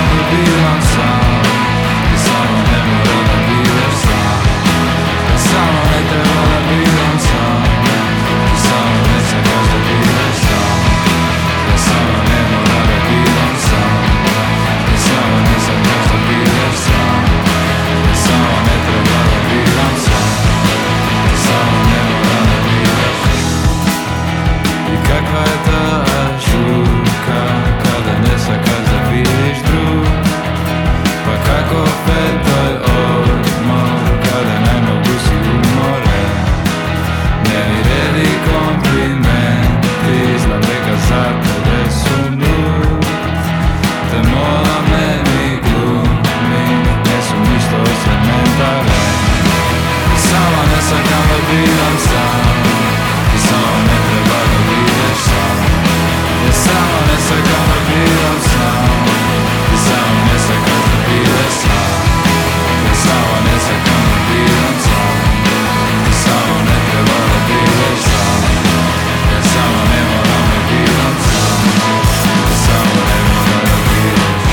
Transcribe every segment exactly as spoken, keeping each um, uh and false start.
kam da bivam sam. Ti samo ne mora da budeš sam. Ja samo ne treba da bivam sam. Ti samo ne čekaš da budeš sam. Ja samo ne mora da bivam sam. Ti samo ne čekaš da budeš sam. Ja samo ne treba da bivam sam. Ti samo ne mora da budeš sam. I kakva je ta žurka kada ne čekaš da vidiš drug. Pa kako opet toj odmor kada ne mogu si umoren. Ne mi redi komplimenti, znam neka za tebe su nut. Te mola meni glumi, ne su ništa od cementare. I sama ne sakam da bivam sam. I samo ne treba da budeš sam. Ja samo ne sakam da bivam sam. I samo ne sakam da budeš sam. Ja samo ne sakam da bivam sam. I samo ne treba da budeš sam. Ja samo ne moram da bivam sam. Ja samo ne moram da budeš sam.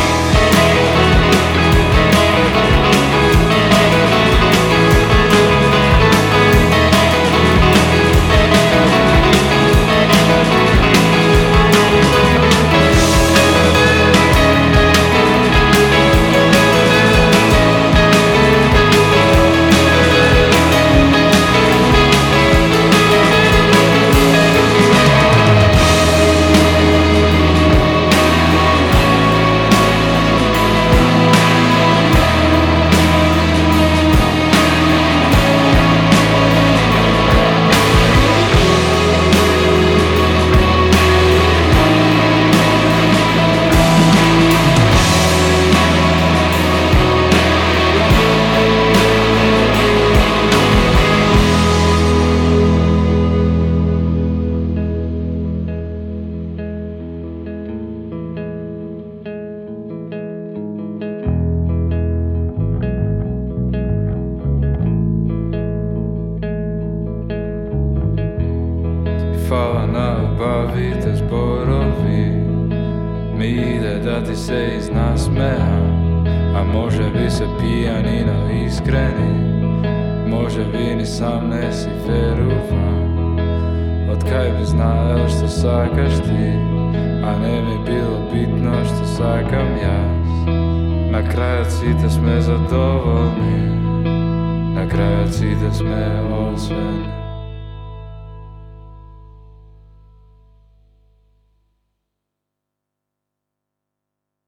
Fala na bavite zborovi, mi ide da ti se iz nas smeha. A može bi se pijanino iskreni, može bi ni sam ne si verovan. Od kaj bi znao što sakaš ti, a ne mi bilo bitno što sakam jaz. Na kraju cita sme zadovoljni, na kraju cita sme osveni.